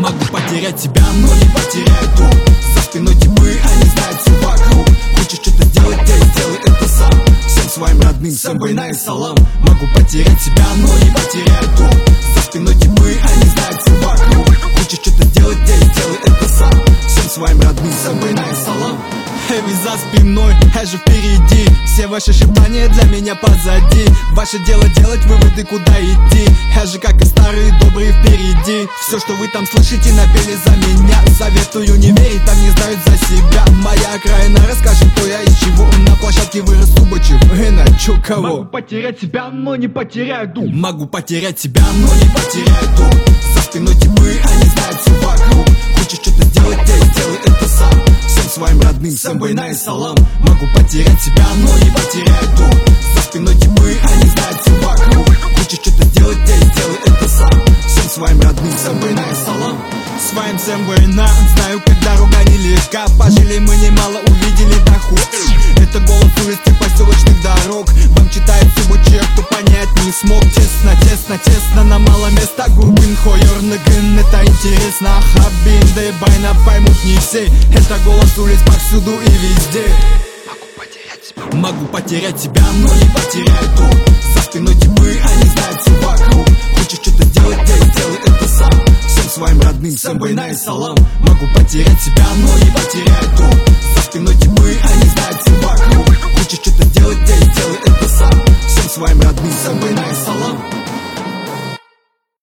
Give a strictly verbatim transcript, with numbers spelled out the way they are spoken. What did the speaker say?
Могу потерять тебя, но не потеряю труп. За спиной тьмы, они знают все вокруг. Хочешь что-то сделать, я сделай это сам. Всем своим родным, всем война и салам. Могу потерять тебя, но не потеряю труп. За спиной тьмы, они знают все вокруг. Хочешь что-то сделать, я сделай это сам. Всем своим родным, всем война и салам. Хэви за спиной, я же впереди. Все ваши шептания для меня позади. Ваше дело делать выводы, куда идти. Я же как и старые добрые впереди. Все, что вы там слышите, напели за меня. Советую не верить, там не знают за себя. Моя окраина расскажет, кто я и чего. На площадке вырос Субачев, иначе кого. Могу потерять себя, но не потеряю дух. Могу потерять тебя, но не потеряю дух. За спиной тьмы, они знают все вокруг. Хочешь что-то сделать, я сделай это сам. Всем своим родным, всем война и салам. Могу потерять тебя, но не потеряю дух. За спиной тьмы, они знают все вокруг. Хочешь что-то сделать, я сделай это сам. Всем своим родным, всем война и салам. Своим всем война, знаю, как дорога нелегка. Пожили мы немало, увидели доход. Это голос улиц и поселочных дорог. Вам читает Субачев, кто понять не смог. Тесно, тесно, тесно, на мало места. Гурбин, хойорнагын, это интересно. Хабин, да и байна поймут не все. Это голос улиц повсюду и везде. Могу потерять себя. Могу потерять тебя, но не потеряю труп. За спиной тьмы, они знают все вокруг. Хочешь что-то сделать, я сделай это сам. Всем своим родным, всем война и салам. Могу потерять тебя, но не потеряю труп. За спиной тьмы, они знают все вокруг. Хочешь что-то сделать, я сделай это сам. Всем своим родным, всем война и салам.